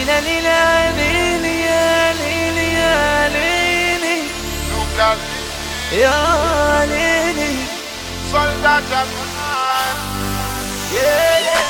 ليلى ليلى ليلي يا ليلي يا ليلي يا ليلي soldat Japan. yeah yeah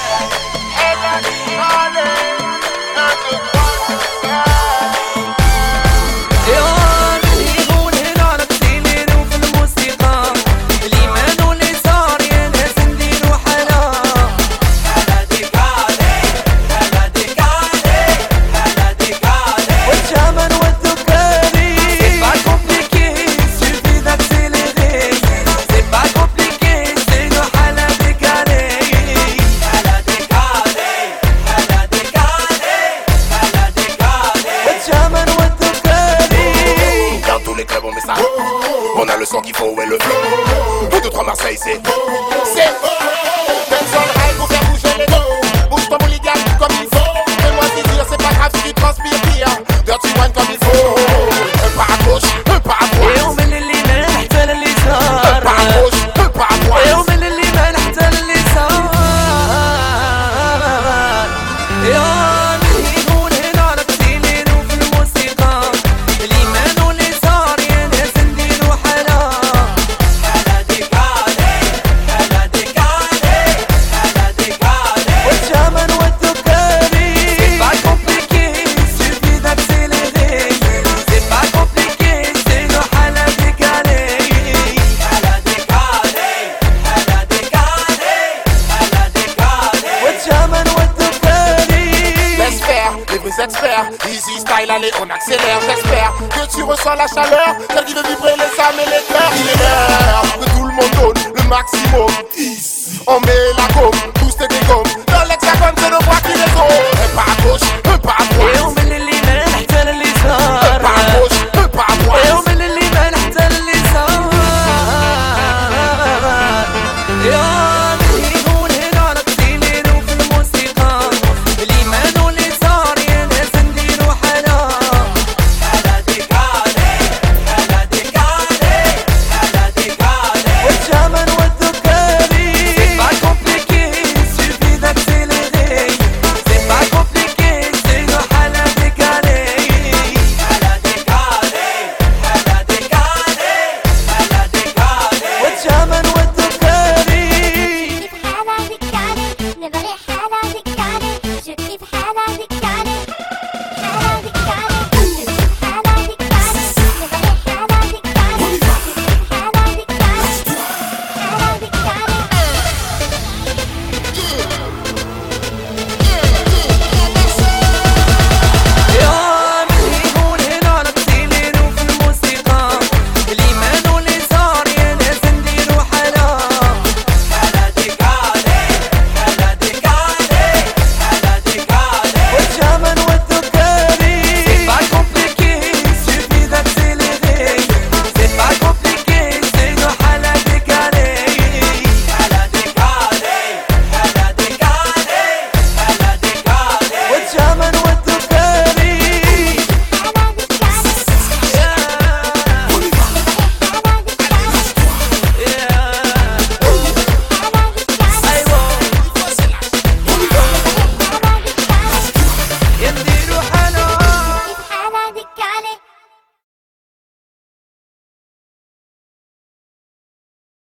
On a le son qu'il faut et le flow. 2, 3 Marseille, c'est Benson High pour faire bouger les dos. Bouge ton hooligan comme il faut. Fais-moi dire, c'est pas grave si tu transpires bien. Dirty one comme il faut. Un pas à gauche, un pas à droite. يوم اللي ما نحتل اللي صار. Un pas à gauche, un pas à droite. يوم اللي ما نحتل اللي صار. Experts, easy style, allez on accélère. J'espère que tu ressens la chaleur, celle qui veut vibrer les âmes et les cœurs. Il est l'heure que tout le monde donne le maximum. On met la gomme